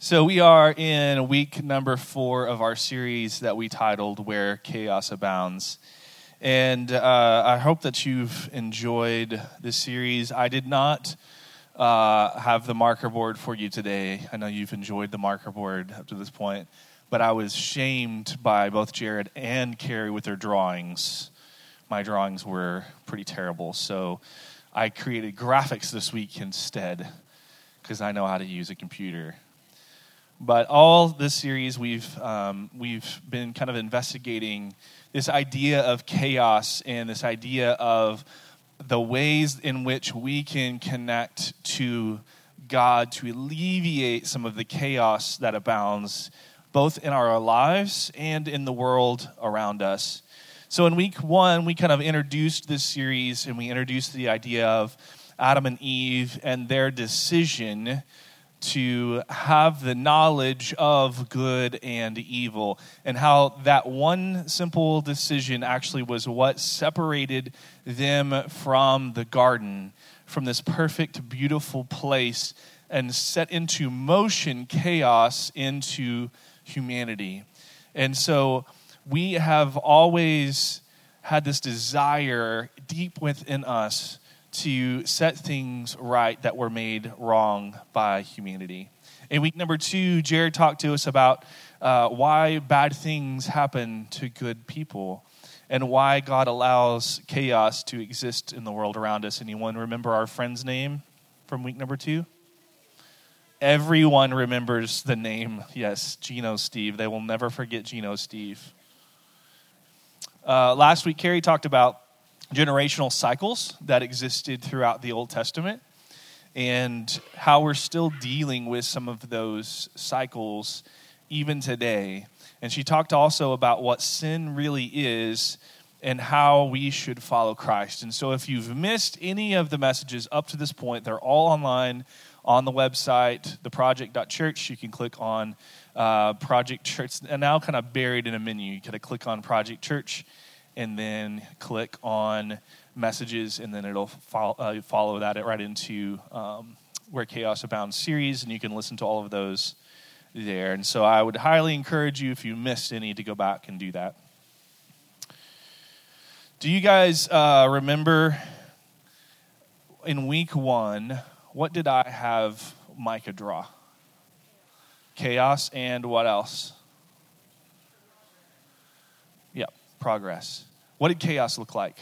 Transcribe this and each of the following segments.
So we are in week number 4 of our series that we titled Where Chaos Abounds. And I hope that you've enjoyed this series. I did not have the marker board for you today. I know you've enjoyed the marker board up to this point. But I was shamed by both Jared and Carrie with their drawings. My drawings were pretty terrible. So I created graphics this week instead because I know how to use a computer. But all this series, we've been kind of investigating this idea of chaos and this idea of the ways in which we can connect to God to alleviate some of the chaos that abounds, both in our lives and in the world around us. So in week 1, we kind of introduced this series, and we introduced the idea of Adam and Eve and their decision to have the knowledge of good and evil, and how that one simple decision actually was what separated them from the garden, from this perfect, beautiful place, and set into motion chaos into humanity. And so we have always had this desire deep within us to set things right that were made wrong by humanity. In week number 2, Jared talked to us about why bad things happen to good people and why God allows chaos to exist in the world around us. Anyone remember our friend's name from week number 2? Everyone remembers the name. Yes, Geno Steve. They will never forget Geno Steve. Last week, Carrie talked about generational cycles that existed throughout the Old Testament and how we're still dealing with some of those cycles even today. And she talked also about what sin really is and how we should follow Christ. And so if you've missed any of the messages up to this point, they're all online on the website, theproject.church. You can click on Project Church, and now kind of buried in a menu. You gotta click on Project Church, and then click on messages, and then it'll follow that right into Where Chaos Abounds series, and you can listen to all of those there. And so I would highly encourage you, if you missed any, to go back and do that. Do you guys remember in week 1, what did I have Micah draw? Chaos and what else? Yep, progress. What did chaos look like?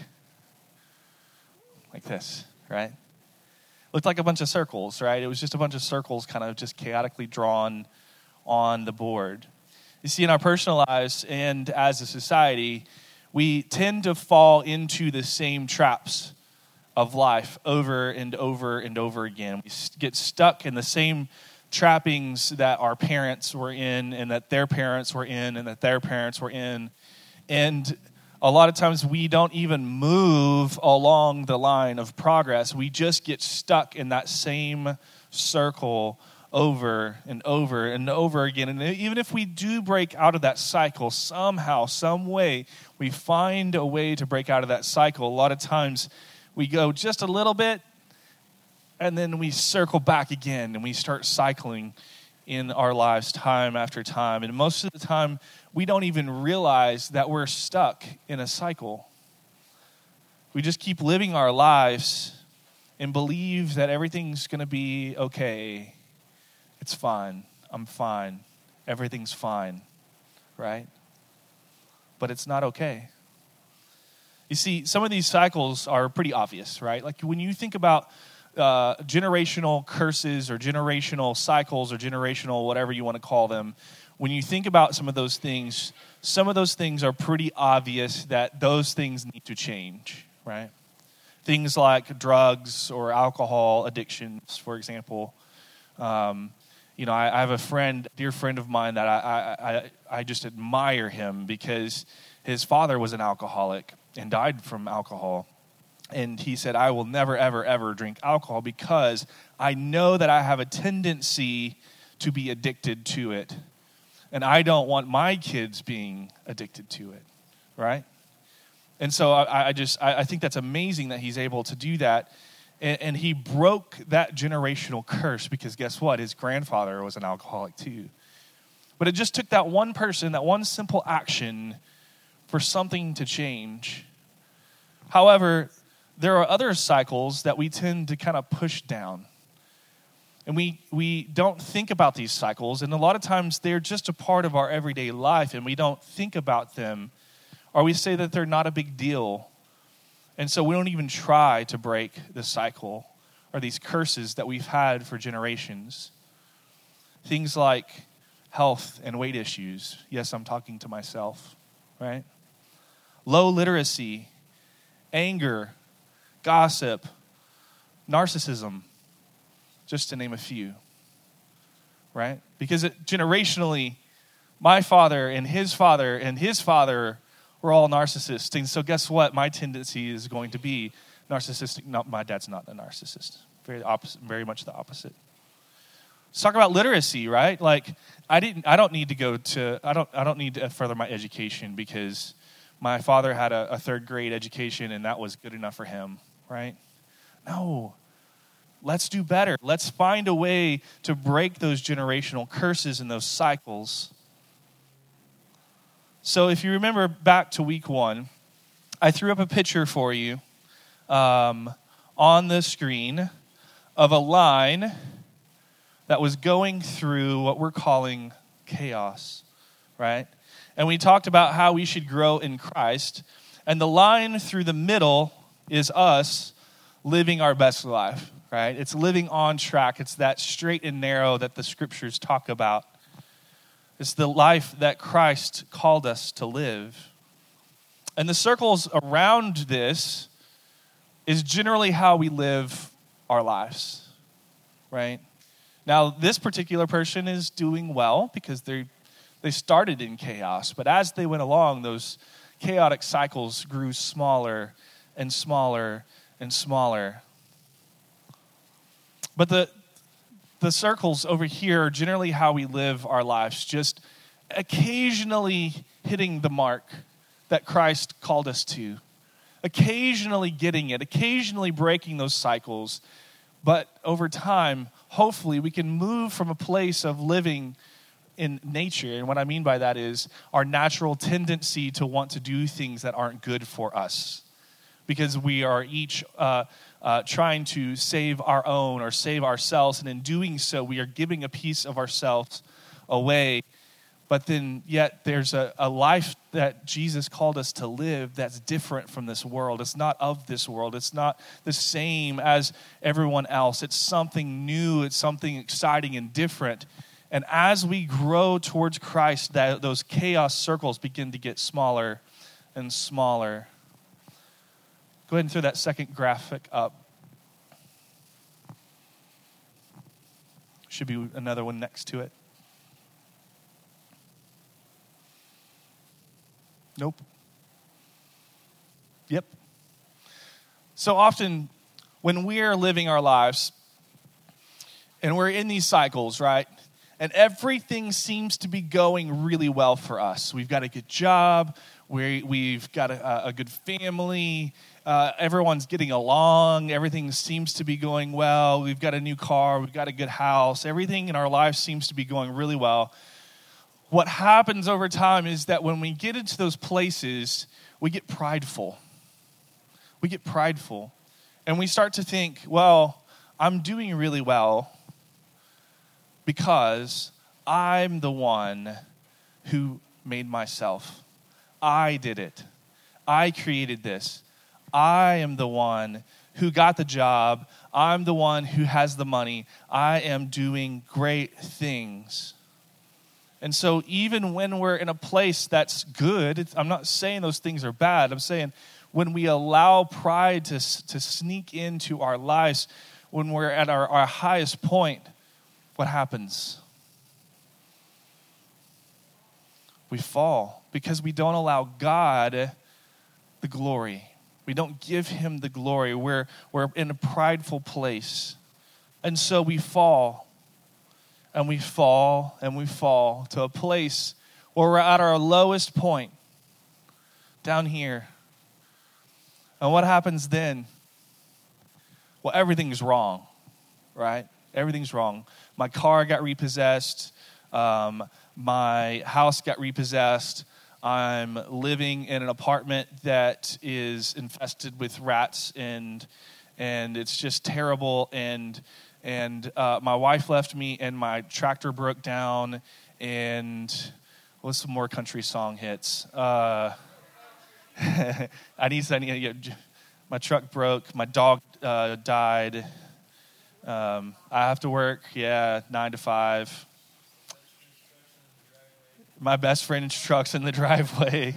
Like this, right? Looked like a bunch of circles, right? It was just a bunch of circles kind of just chaotically drawn on the board. You see, in our personal lives and as a society, we tend to fall into the same traps of life over and over and over again. We get stuck in the same trappings that our parents were in, and that their parents were in, and that their parents were in. And a lot of times we don't even move along the line of progress. We just get stuck in that same circle over and over and over again. And even if we do break out of that cycle somehow, some way, we find a way to break out of that cycle. A lot of times we go just a little bit, and then we circle back again, and we start cycling in our lives time after time. And most of the time, we don't even realize that we're stuck in a cycle. We just keep living our lives and believe that everything's going to be okay. It's fine. I'm fine. Everything's fine, right? But it's not okay. You see, some of these cycles are pretty obvious, right? Like when you think about generational curses or generational cycles or generational whatever you want to call them, when you think about some of those things are pretty obvious that those things need to change, right? Things like drugs or alcohol addictions, for example. I have a dear friend of mine that I just admire him because his father was an alcoholic and died from alcohol. And he said, I will never, ever, ever drink alcohol because I know that I have a tendency to be addicted to it. And I don't want my kids being addicted to it, right? And so I think that's amazing that he's able to do that. And he broke that generational curse because guess what? His grandfather was an alcoholic too. But it just took that one person, that one simple action for something to change. However, there are other cycles that we tend to kind of push down. And we don't think about these cycles. And a lot of times they're just a part of our everyday life and we don't think about them. Or we say that they're not a big deal. And so we don't even try to break the cycle or these curses that we've had for generations. Things like health and weight issues. Yes, I'm talking to myself, right? Low literacy, anger, gossip, narcissism, just to name a few, right? Because generationally, my father and his father and his father we're all narcissists. And so guess what? My tendency is going to be narcissistic. No, my dad's not a narcissist. Very much the opposite. Let's talk about literacy, right? Like I don't need to further my education because my father had a third grade education and that was good enough for him, right? No. Let's do better. Let's find a way to break those generational curses and those cycles. So if you remember back to week 1, I threw up a picture for you on the screen of a line that was going through what we're calling chaos, right? And we talked about how we should grow in Christ. And the line through the middle is us living our best life, right? It's living on track. It's that straight and narrow that the scriptures talk about. It's the life that Christ called us to live. And the circles around this is generally how we live our lives, right? Now, this particular person is doing well because they started in chaos. But as they went along, those chaotic cycles grew smaller and smaller and smaller. But the circles over here are generally how we live our lives, just occasionally hitting the mark that Christ called us to, occasionally getting it, occasionally breaking those cycles. But over time, hopefully, we can move from a place of living in nature. And what I mean by that is our natural tendency to want to do things that aren't good for us because we are each trying to save our own or save ourselves. And in doing so, we are giving a piece of ourselves away. But then yet there's a life that Jesus called us to live that's different from this world. It's not of this world. It's not the same as everyone else. It's something new. It's something exciting and different. And as we grow towards Christ, those chaos circles begin to get smaller and smaller. Go ahead and throw that second graphic up. Should be another one next to it. Nope. Yep. So often when we are living our lives and we're in these cycles, right? And everything seems to be going really well for us. We've got a good job. We've got a good family. Everyone's getting along. Everything seems to be going well. We've got a new car. We've got a good house. Everything in our life seems to be going really well. What happens over time is that when we get into those places, we get prideful. We get prideful. And we start to think, well, I'm doing really well because I'm the one who made myself. I did it. I created this. I am the one who got the job. I'm the one who has the money. I am doing great things. And so even when we're in a place that's good, I'm not saying those things are bad. I'm saying when we allow pride to sneak into our lives, when we're at our highest point, what happens? We fall because we don't allow God the glory. We don't give him the glory. We're in a prideful place. And so we fall. And we fall and we fall to a place where we're at our lowest point, down here. And what happens then? well, everything's wrong, right? Everything's wrong. My car got repossessed. My house got repossessed. I'm living in an apartment that is infested with rats, and it's just terrible. And my wife left me, and my tractor broke down. And what's some more country song hits? I need my truck broke. My dog died. I have to work. 9 to 5. My best friend's truck's in the driveway.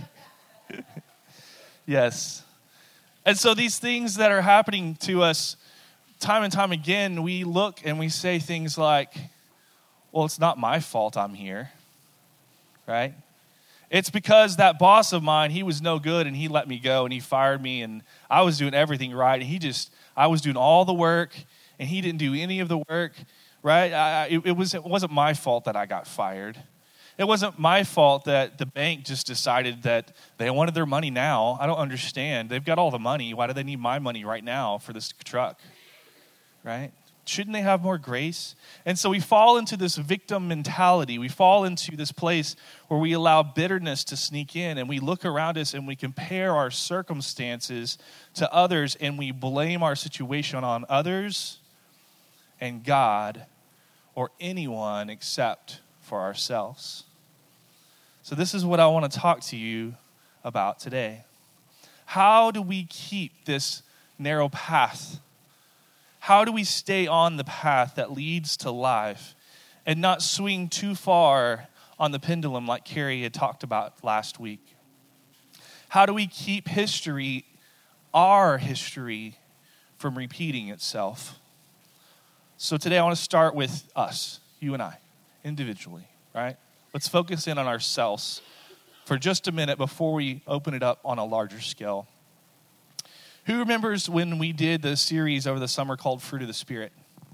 Yes. And so these things that are happening to us time and time again, we look and we say things like, well, it's not my fault I'm here, right? It's because that boss of mine, he was no good and he let me go and he fired me and I was doing everything right and I was doing all the work and he didn't do any of the work, right? It wasn't my fault that I got fired. It wasn't my fault that the bank just decided that they wanted their money now. I don't understand. They've got all the money. Why do they need my money right now for this truck, right? Shouldn't they have more grace? And so we fall into this victim mentality. We fall into this place where we allow bitterness to sneak in and we look around us and we compare our circumstances to others and we blame our situation on others and God or anyone except for ourselves. So this is what I want to talk to you about today. How do we keep this narrow path? How do we stay on the path that leads to life and not swing too far on the pendulum like Carrie had talked about last week? How do we keep history, our history, from repeating itself? So today I want to start with us, you and I, individually, right? Let's focus in on ourselves for just a minute before we open it up on a larger scale. Who remembers when we did the series over the summer called Fruit of the Spirit?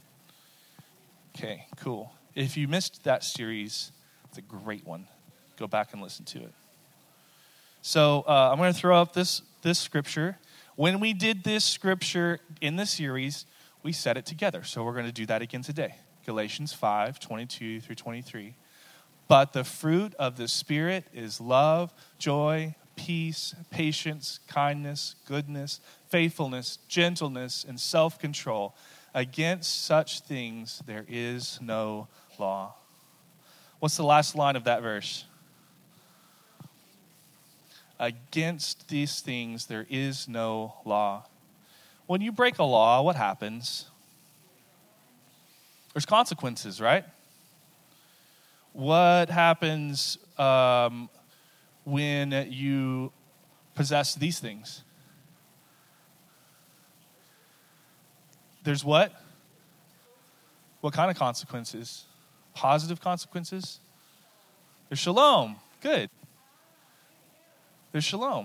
Okay, cool. If you missed that series, it's a great one. Go back and listen to it. So I'm going to throw up this scripture. When we did this scripture in the series, we said it together. So we're going to do that again today. Galatians 5:22 through 23. But the fruit of the Spirit is love, joy, peace, patience, kindness, goodness, faithfulness, gentleness, and self-control. Against such things there is no law. What's the last line of that verse? Against these things there is no law. When you break a law, what happens? There's consequences, right? What happens when you possess these things? There's what? What kind of consequences? Positive consequences? There's shalom. Good. There's shalom.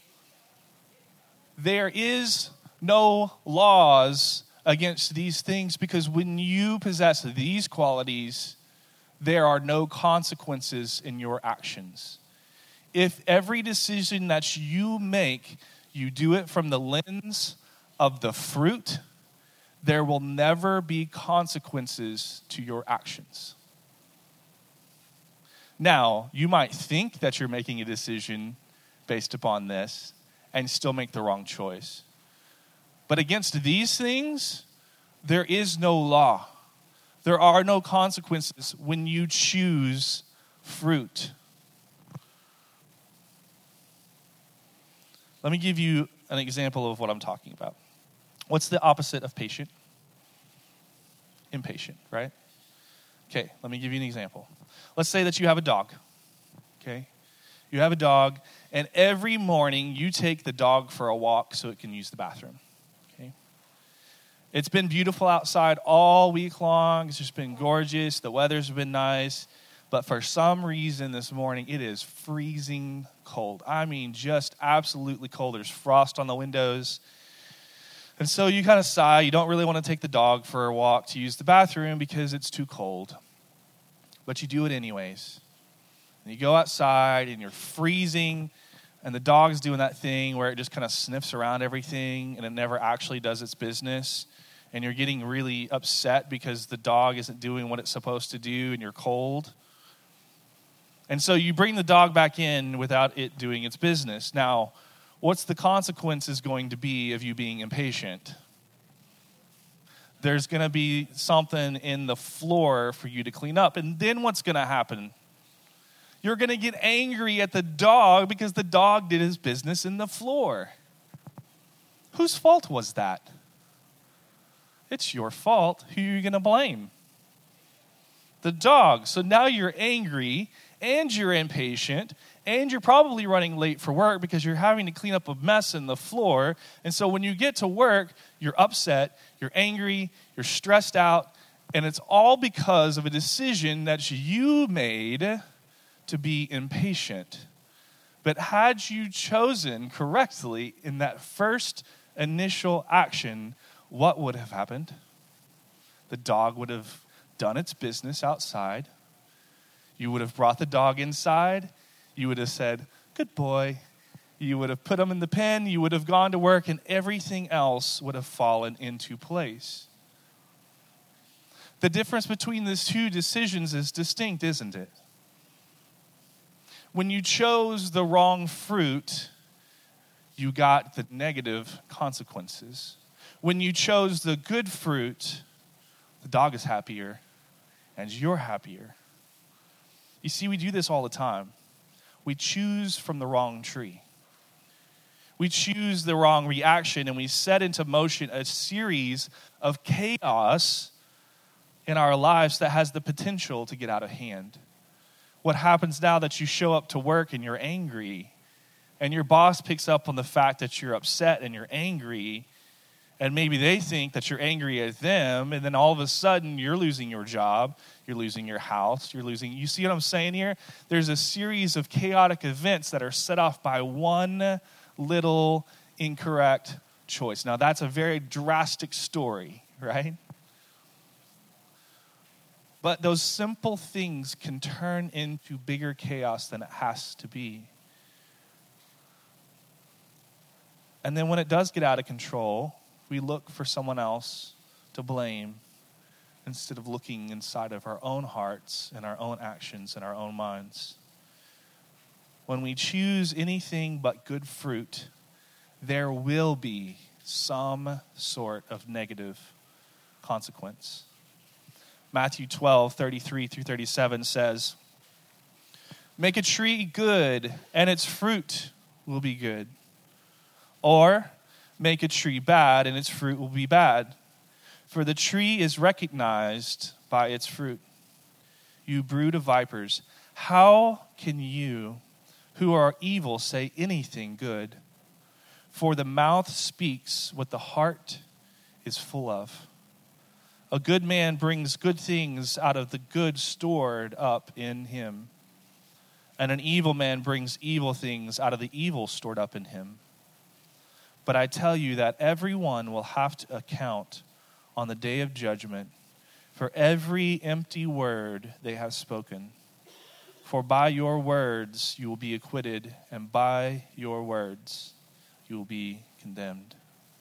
There is no laws against these things because when you possess these qualities, there are no consequences in your actions. If every decision that you make, you do it from the lens of the fruit, there will never be consequences to your actions. Now, you might think that you're making a decision based upon this and still make the wrong choice. But against these things, there is no law. There are no consequences when you choose fruit. Let me give you an example of what I'm talking about. What's the opposite of patient? Impatient, right? Okay, let me give you an example. Let's say that you have a dog, okay? You have a dog, and every morning you take the dog for a walk so it can use the bathroom, okay? It's been beautiful outside all week long. It's just been gorgeous. The weather's been nice. But for some reason this morning, it is freezing cold. I mean, just absolutely cold. There's frost on the windows. And so you kind of sigh. You don't really want to take the dog for a walk to use the bathroom because it's too cold. But you do it anyways. And you go outside and you're freezing, and the dog's doing that thing where it just kind of sniffs around everything and it never actually does its business. and you're getting really upset because the dog isn't doing what it's supposed to do and you're cold. And so you bring the dog back in without it doing its business. Now, what's the consequences going to be of you being impatient? There's going to be something in the floor for you to clean up. And then what's going to happen? You're going to get angry at the dog because the dog did his business in the floor. Whose fault was that? It's your fault. Who are you going to blame? The dog. So now you're angry and you're impatient and you're probably running late for work because you're having to clean up a mess in the floor. And so when you get to work, you're upset, you're angry, you're stressed out, and it's all because of a decision that you made to be impatient. But had you chosen correctly in that first initial action, what would have happened? The dog would have done its business outside. You would have brought the dog inside. You would have said, "Good boy." You would have put him in the pen. You would have gone to work, and everything else would have fallen into place. The difference between these two decisions is distinct, isn't it? When you chose the wrong fruit, you got the negative consequences. When you chose the good fruit, the dog is happier and you're happier. You see, we do this all the time. We choose from the wrong tree. We choose the wrong reaction and we set into motion a series of chaos in our lives that has the potential to get out of hand. What happens now that you show up to work and you're angry and your boss picks up on the fact that you're upset and you're angry, and maybe they think that you're angry at them, and then all of a sudden you're losing your job, you're losing your house, you see what I'm saying here? There's a series of chaotic events that are set off by one little incorrect choice. Now that's a very drastic story, right? But those simple things can turn into bigger chaos than it has to be. And then when it does get out of control, we look for someone else to blame instead of looking inside of our own hearts and our own actions and our own minds. When we choose anything but good fruit, there will be some sort of negative consequence. Matthew 12:33-37 says, "Make a tree good, and its fruit will be good. Or make a tree bad, and its fruit will be bad. For the tree is recognized by its fruit. You brood of vipers, how can you who are evil say anything good? For the mouth speaks what the heart is full of. A good man brings good things out of the good stored up in him. And an evil man brings evil things out of the evil stored up in him. But I tell you that everyone will have to account on the day of judgment for every empty word they have spoken. For by your words you will be acquitted, and by your words you will be condemned."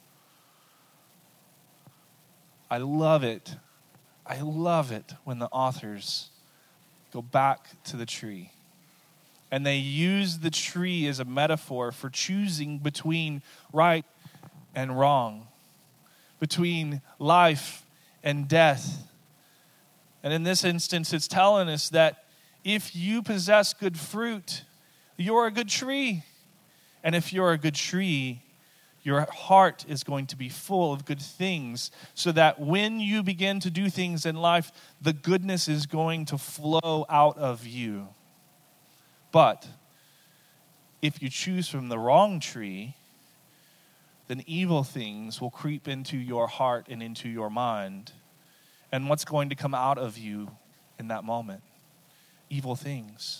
I love it. I love it when the authors go back to the tree. And they use the tree as a metaphor for choosing between right and wrong, between life and death. And in this instance, it's telling us that if you possess good fruit, you're a good tree. And if you're a good tree, your heart is going to be full of good things, so that when you begin to do things in life, the goodness is going to flow out of you. But if you choose from the wrong tree, then evil things will creep into your heart and into your mind. And what's going to come out of you in that moment? Evil things.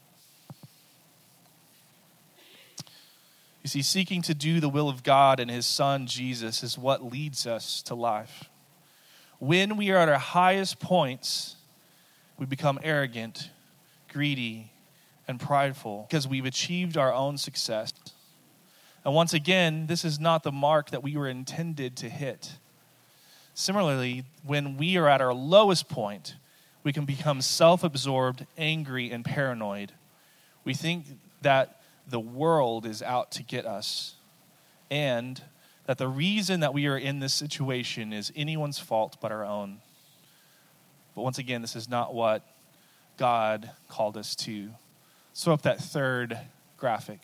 You see, seeking to do the will of God and his Son, Jesus, is what leads us to life. When we are at our highest points, we become arrogant, greedy, and prideful because we've achieved our own success. And once again, this is not the mark that we were intended to hit. Similarly, when we are at our lowest point, we can become self-absorbed, angry, and paranoid. We think that the world is out to get us, and that the reason that we are in this situation is anyone's fault but our own. But once again, this is not what God called us to. Throw up that third graphic.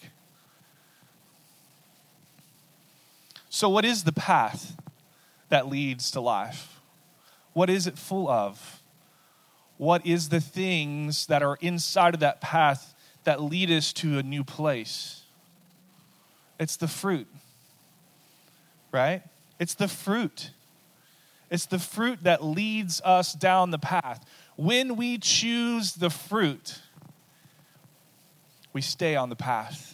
So what is the path that leads to life? What is it full of? What is the things that are inside of that path that lead us to a new place? It's the fruit, right? It's the fruit. It's the fruit that leads us down the path. When we choose the fruit, we stay on the path.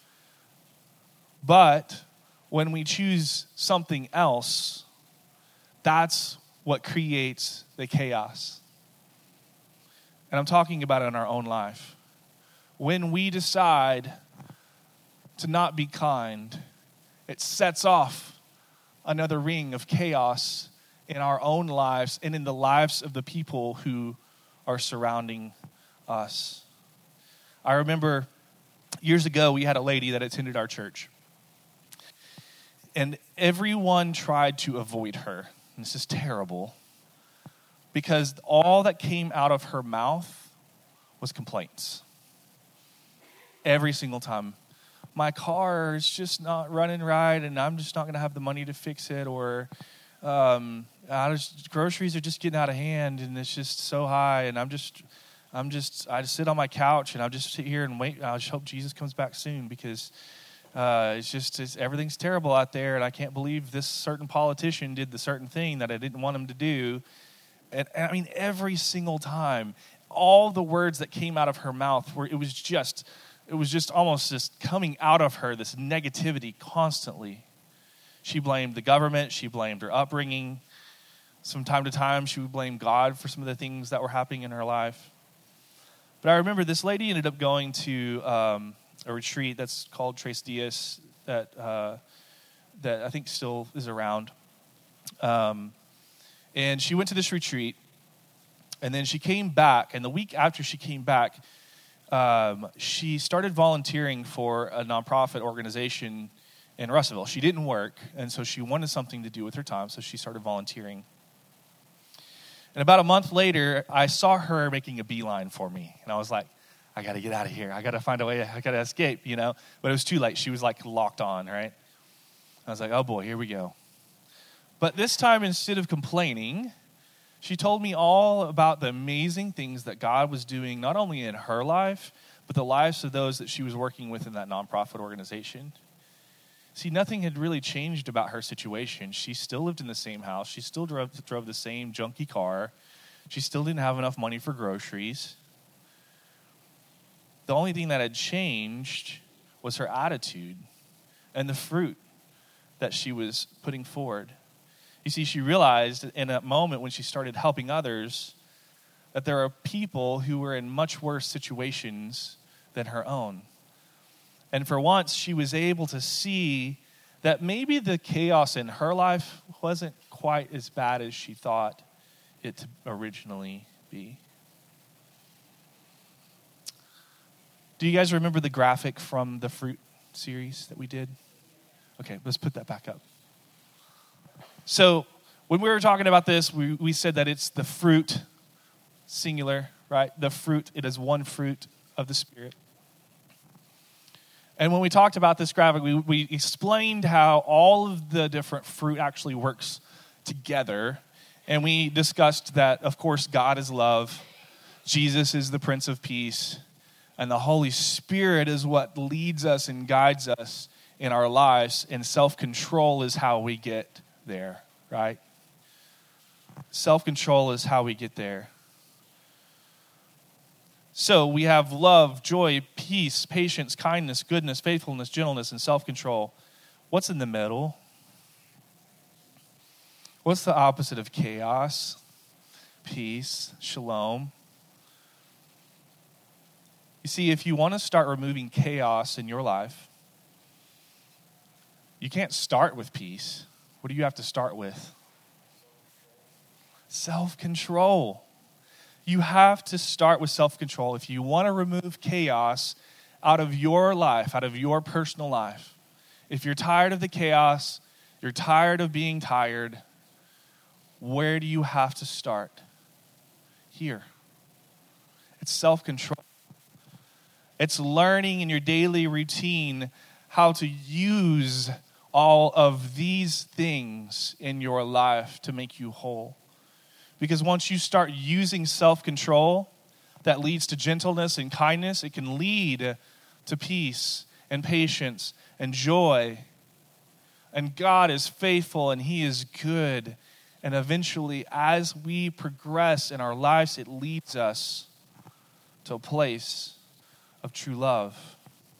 But when we choose something else, that's what creates the chaos. And I'm talking about it in our own life. When we decide to not be kind, it sets off another ring of chaos in our own lives and in the lives of the people who are surrounding us. I remember years ago, we had a lady that attended our church. And everyone tried to avoid her. And this is terrible. Because all that came out of her mouth was complaints. Every single time. My car is just not running right, and I'm just not going to have the money to fix it. Or groceries are just getting out of hand, and it's just so high. And I just sit on my couch, and I'll just sit here and wait. I just hope Jesus comes back soon, because everything's terrible out there, and I can't believe this certain politician did the certain thing that I didn't want him to do. And I mean, every single time, all the words that came out of her mouth it was just almost just coming out of her, this negativity constantly. She blamed the government. She blamed her upbringing. From time to time, she would blame God for some of the things that were happening in her life. But I remember this lady ended up going to a retreat that's called Tres Dias that I think still is around. And she went to this retreat, and then she came back, and the week after she came back, she started volunteering for a nonprofit organization in Russellville. She didn't work, and so she wanted something to do with her time, so she started volunteering. And about a month later, I saw her making a beeline for me, and I was like, I got to get out of here. I got to find a way. I got to escape, But it was too late. She was like locked on, right? I was like, oh boy, here we go. But this time, instead of complaining, she told me all about the amazing things that God was doing, not only in her life, but the lives of those that she was working with in that nonprofit organization. See, nothing had really changed about her situation. She still lived in the same house. She still drove the same junky car. She still didn't have enough money for groceries. The only thing that had changed was her attitude and the fruit that she was putting forward. You see, she realized in a moment when she started helping others that there are people who were in much worse situations than her own. And for once, she was able to see that maybe the chaos in her life wasn't quite as bad as she thought it to originally be. Do you guys remember the graphic from the fruit series that we did? Okay, let's put that back up. So when we were talking about this, we said that it's the fruit, singular, right? The fruit, it is one fruit of the Spirit. And when we talked about this graphic, we explained how all of the different fruit actually works together. And we discussed that, of course, God is love, Jesus is the Prince of Peace, and the Holy Spirit is what leads us and guides us in our lives, and self-control is how we get there, right? Self-control is how we get there. So we have love, joy, peace, patience, kindness, goodness, faithfulness, gentleness, and self-control. What's in the middle? What's the opposite of chaos? Peace, shalom. You see, if you want to start removing chaos in your life, you can't start with peace. What do you have to start with? Self-control. You have to start with self-control if you want to remove chaos out of your life, out of your personal life. If you're tired of the chaos, you're tired of being tired, where do you have to start? Here. It's self-control. It's learning in your daily routine how to use all of these things in your life to make you whole. Because once you start using self-control, that leads to gentleness and kindness. It can lead to peace and patience and joy. And God is faithful and He is good. And eventually, as we progress in our lives, it leads us to a place of true love.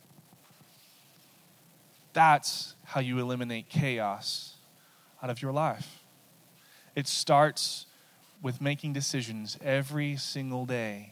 That's how you eliminate chaos out of your life. It starts with making decisions every single day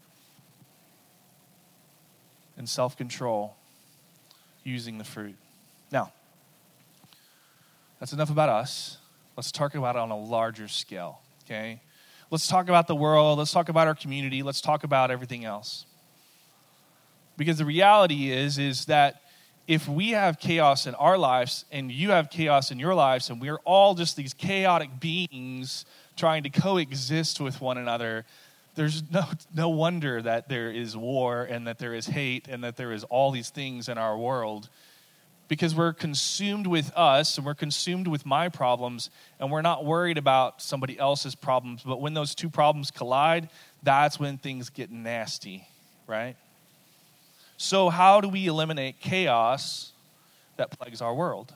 and self-control using the fruit. Now, that's enough about us. Let's talk about it on a larger scale, okay? Let's talk about the world. Let's talk about our community. Let's talk about everything else. Because the reality is that if we have chaos in our lives and you have chaos in your lives and we're all just these chaotic beings trying to coexist with one another, there's no wonder that there is war and that there is hate and that there is all these things in our world. Because we're consumed with us and we're consumed with my problems and we're not worried about somebody else's problems. But when those two problems collide, that's when things get nasty, right? So how do we eliminate chaos that plagues our world?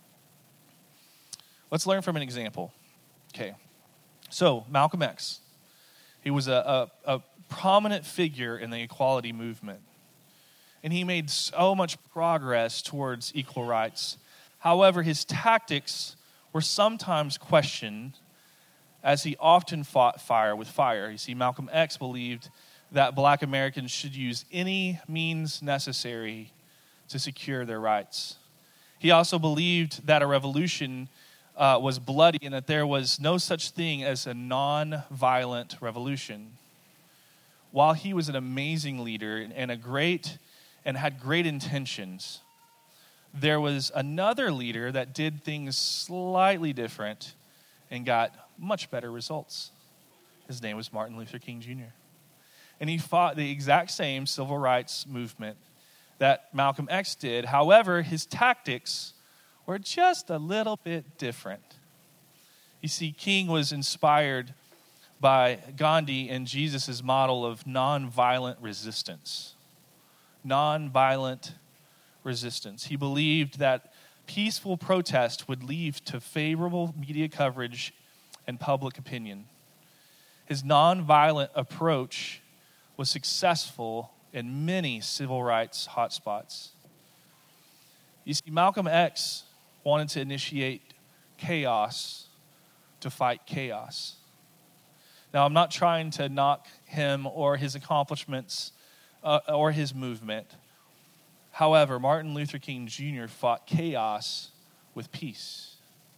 Let's learn from an example. Okay, so Malcolm X. He was a prominent figure in the equality movement. And he made so much progress towards equal rights. However, his tactics were sometimes questioned as he often fought fire with fire. You see, Malcolm X believed that Black Americans should use any means necessary to secure their rights. He also believed that a revolution was bloody and that there was no such thing as a non-violent revolution. While he was an amazing leader and had great intentions, there was another leader that did things slightly different and got much better results. His name was Martin Luther King Jr. And he fought the exact same civil rights movement that Malcolm X did. However, his tactics were just a little bit different. You see, King was inspired by Gandhi and Jesus' model of nonviolent resistance. Nonviolent resistance. He believed that peaceful protest would lead to favorable media coverage and public opinion. His nonviolent approach was successful in many civil rights hotspots. You see, Malcolm X wanted to initiate chaos to fight chaos. Now, I'm not trying to knock him or his accomplishments or his movement. However, Martin Luther King Jr. fought chaos with peace.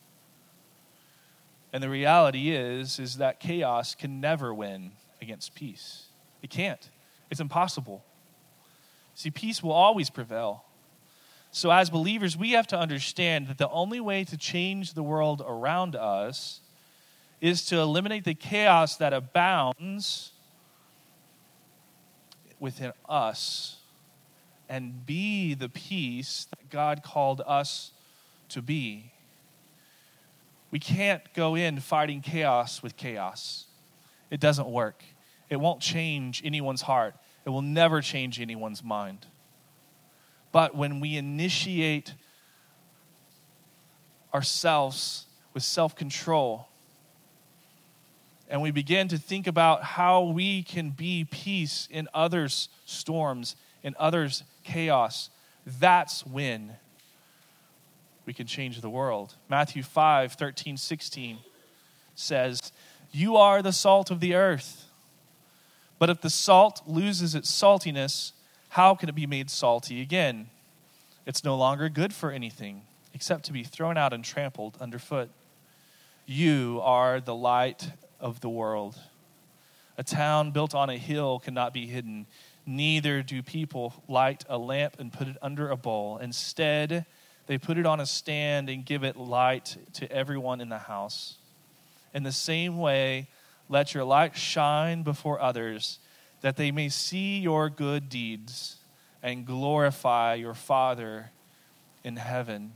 And the reality is that chaos can never win against peace. It can't. It's impossible. See, peace will always prevail. So as believers, we have to understand that the only way to change the world around us is to eliminate the chaos that abounds within us and be the peace that God called us to be. We can't go in fighting chaos with chaos. It doesn't work. It won't change anyone's heart. It will never change anyone's mind. But when we initiate ourselves with self-control and we begin to think about how we can be peace in others' storms, in others' chaos, that's when we can change the world. Matthew 5:13-16 says, "You are the salt of the earth. But if the salt loses its saltiness, how can it be made salty again? It's no longer good for anything except to be thrown out and trampled underfoot. You are the light of the world. A town built on a hill cannot be hidden. Neither do people light a lamp and put it under a bowl. Instead, they put it on a stand and give it light to everyone in the house. In the same way, let your light shine before others, that they may see your good deeds and glorify your Father in heaven.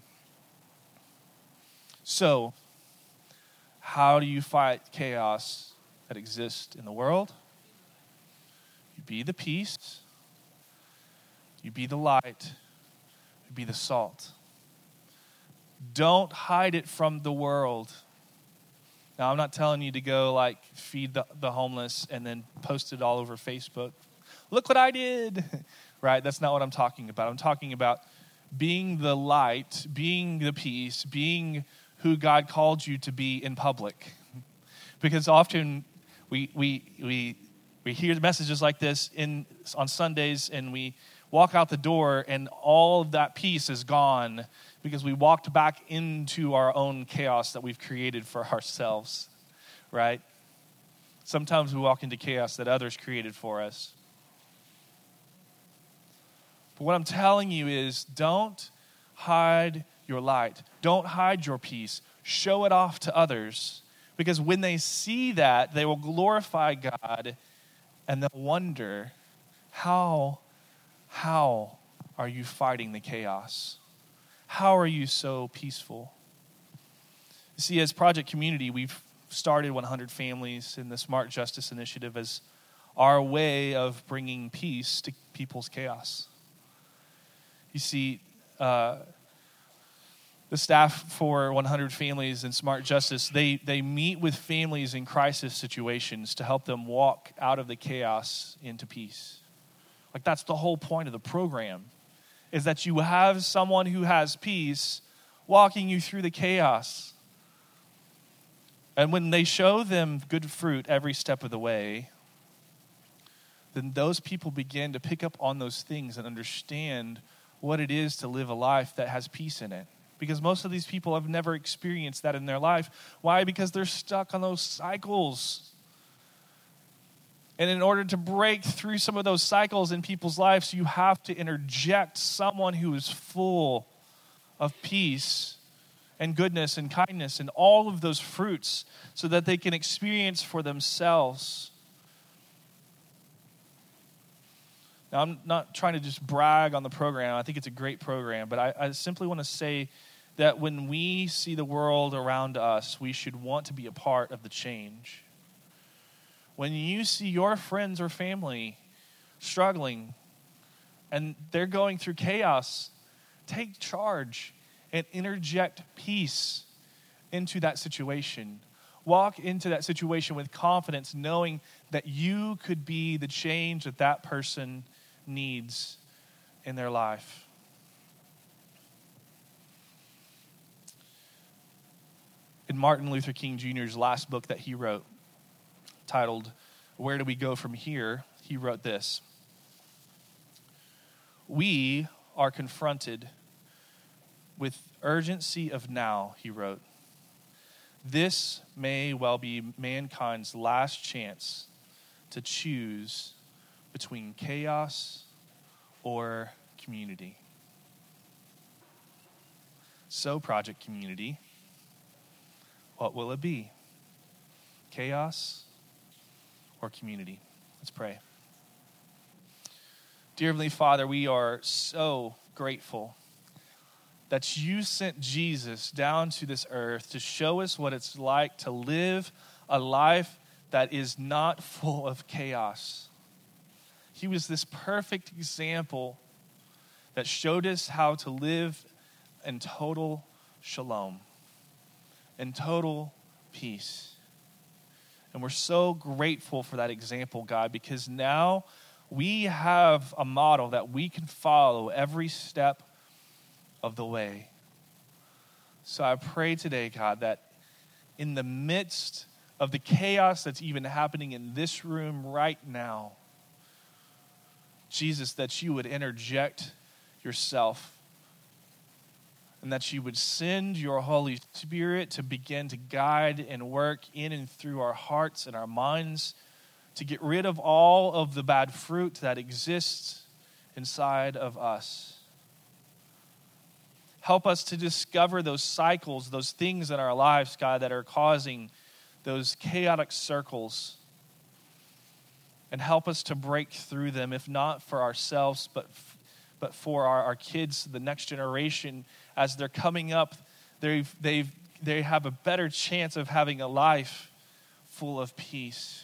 So, how do you fight chaos that exists in the world? You be the peace. You be the light. You be the salt. Don't hide it from the world. Now, I'm not telling you to go feed the homeless and then post it all over Facebook. Look what I did. Right? That's not what I'm talking about. I'm talking about being the light, being the peace, being who God called you to be in public. Because often we hear messages like this on Sundays, and we walk out the door and all of that peace is gone because we walked back into our own chaos that we've created for ourselves, right? Sometimes we walk into chaos that others created for us. But what I'm telling you is, don't hide your light. Don't hide your peace. Show it off to others. Because when they see that, they will glorify God and they'll wonder, how are you fighting the chaos? How are you so peaceful? You see, as Project Community, we've started 100 Families in the Smart Justice Initiative as our way of bringing peace to people's chaos. You see, the staff for 100 Families in Smart Justice, they meet with families in crisis situations to help them walk out of the chaos into peace. That's the whole point of the program, is that you have someone who has peace walking you through the chaos. And when they show them good fruit every step of the way, then those people begin to pick up on those things and understand what it is to live a life that has peace in it. Because most of these people have never experienced that in their life. Why? Because they're stuck on those cycles. And in order to break through some of those cycles in people's lives, you have to interject someone who is full of peace and goodness and kindness and all of those fruits so that they can experience for themselves. Now, I'm not trying to just brag on the program. I think it's a great program. But I simply want to say that when we see the world around us, we should want to be a part of the change. When you see your friends or family struggling and they're going through chaos, take charge and interject peace into that situation. Walk into that situation with confidence, knowing that you could be the change that that person needs in their life. In Martin Luther King Jr.'s last book that he wrote, titled, "Where Do We Go From Here?" he wrote this: "We are confronted with urgency of now," he wrote. "This may well be mankind's last chance to choose between chaos or community." So, Project Community, what will it be? Chaos or community? Let's pray. Dear Heavenly Father, we are so grateful that you sent Jesus down to this earth to show us what it's like to live a life that is not full of chaos. He was this perfect example that showed us how to live in total shalom, in total peace. And we're so grateful for that example, God, because now we have a model that we can follow every step of the way. So I pray today, God, that in the midst of the chaos that's even happening in this room right now, Jesus, that you would interject yourself and that you would send your Holy Spirit to begin to guide and work in and through our hearts and our minds to get rid of all of the bad fruit that exists inside of us. Help us to discover those cycles, those things in our lives, God, that are causing those chaotic circles. And help us to break through them, if not for ourselves, but for our kids, the next generation. As they're coming up, they have a better chance of having a life full of peace.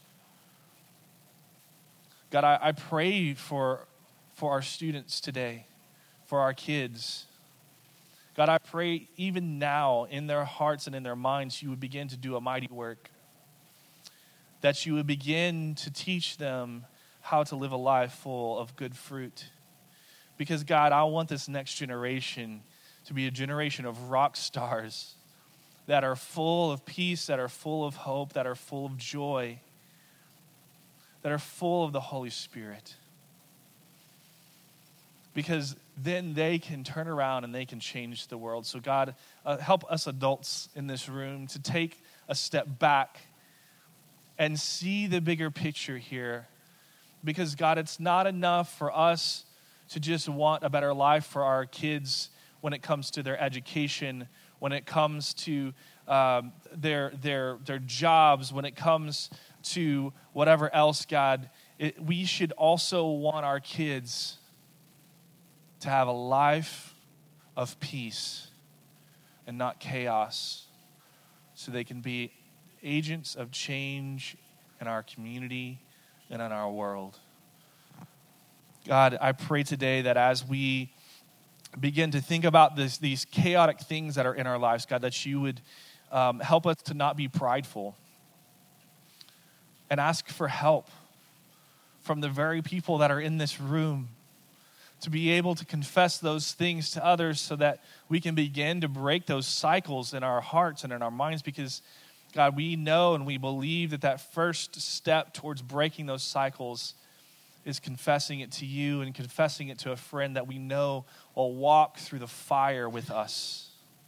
God, I pray for our students today, for our kids. God, I pray even now in their hearts and in their minds, you would begin to do a mighty work. That you would begin to teach them how to live a life full of good fruit. Because God, I want this next generation to be a generation of rock stars that are full of peace, that are full of hope, that are full of joy, that are full of the Holy Spirit. Because then they can turn around and they can change the world. So God, help us adults in this room to take a step back and see the bigger picture here. Because God, it's not enough for us to just want a better life for our kids when it comes to their education, when it comes to their jobs, when it comes to whatever else, God. We should also want our kids to have a life of peace and not chaos, so they can be agents of change in our community and in our world. God, I pray today that as we begin to think about these chaotic things that are in our lives, God, that you would help us to not be prideful and ask for help from the very people that are in this room to be able to confess those things to others so that we can begin to break those cycles in our hearts and in our minds. Because God, we know and we believe that first step towards breaking those cycles is confessing it to you and confessing it to a friend that we know will walk through the fire with us.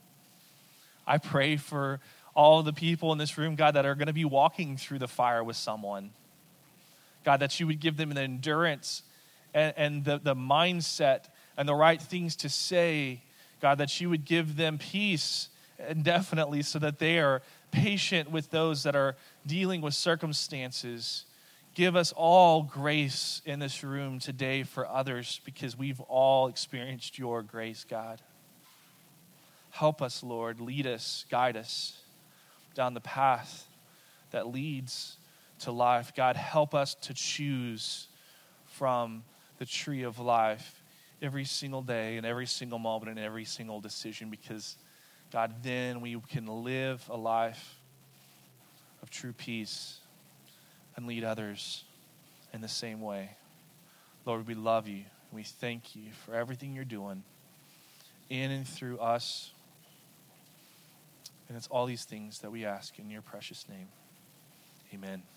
I pray for all the people in this room, God, that are going to be walking through the fire with someone. God, that you would give them an endurance and the mindset and the right things to say. God, that you would give them peace indefinitely so that they are patient with those that are dealing with circumstances. Give us all grace in this room today for others, because we've all experienced your grace, God. Help us, Lord. Lead us, guide us down the path that leads to life. God, help us to choose from the tree of life every single day and every single moment and every single decision, because, God, then we can live a life of true peace and lead others in the same way. Lord, we love you. We thank you for everything you're doing in and through us. And it's all these things that we ask in your precious name. Amen.